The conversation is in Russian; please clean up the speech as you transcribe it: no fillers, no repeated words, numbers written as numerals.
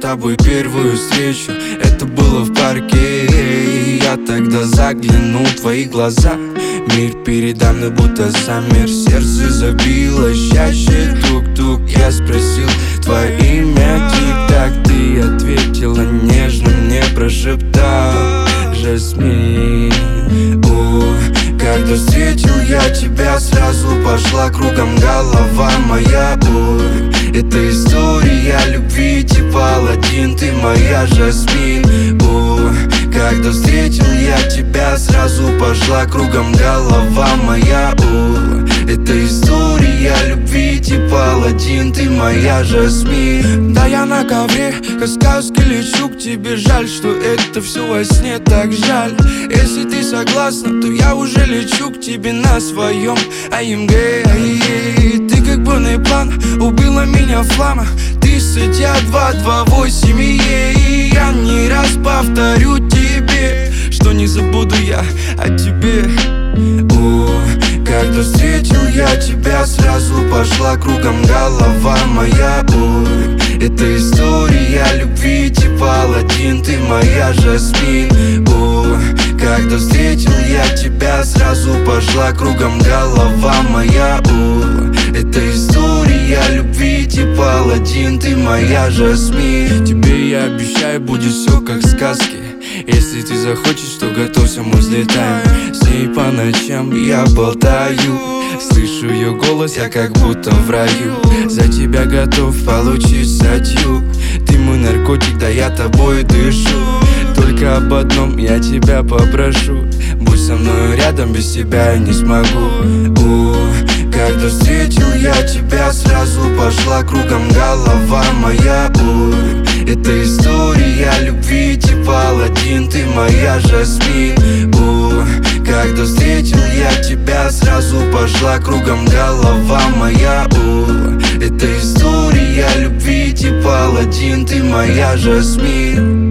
тобой первую встречу, это было в парке. Я тогда заглянул в твои глаза. Мир передо мной будто замер, сердце забилось чаще, тук-тук. Я спросил твое имя, тик-так. Ты ответила нежно, мне прошептал: Жасмин. Когда встретил я тебя, сразу пошла кругом голова моя. Это история любви типа Аладдин, ты моя Жасмин. Когда встретил я тебя, сразу пошла кругом голова моя. Это история любви типа Аладдин, ты моя Жасмин. Да, я на ковре, как сказки лечу к тебе. Жаль, что это все во сне, так жаль. Если ты согласна, то я уже лечу к тебе на своем АМГ. Ты как бурный план, убила меня флама. Ты судья 228, и я не раз повторю тебе, что не забуду я о тебе. Когда встретил я тебя, сразу пошла кругом голова моя. Это история любви типа Аладдин, ты моя Жасмин. Когда встретил я тебя, сразу пошла кругом голова моя. Это история любви типа Аладдин, ты моя Жасмин. Тебе я обещаю, будет все как в сказке. Если ты захочешь, то готовься, мы взлетаем. С ней по ночам я болтаю, слышу ее голос, я как будто в раю. За тебя готов получить статью. Ты мой наркотик, да я тобой дышу. Только об одном я тебя попрошу: будь со мной рядом, без тебя я не смогу. Когда встретил я тебя, сразу пошла кругом голова моя. Это история любви типа Аладдин, ты моя Жасмин. Когда встретил я тебя, сразу пошла кругом голова моя. Это история любви типа Аладдин, ты моя Жасмин.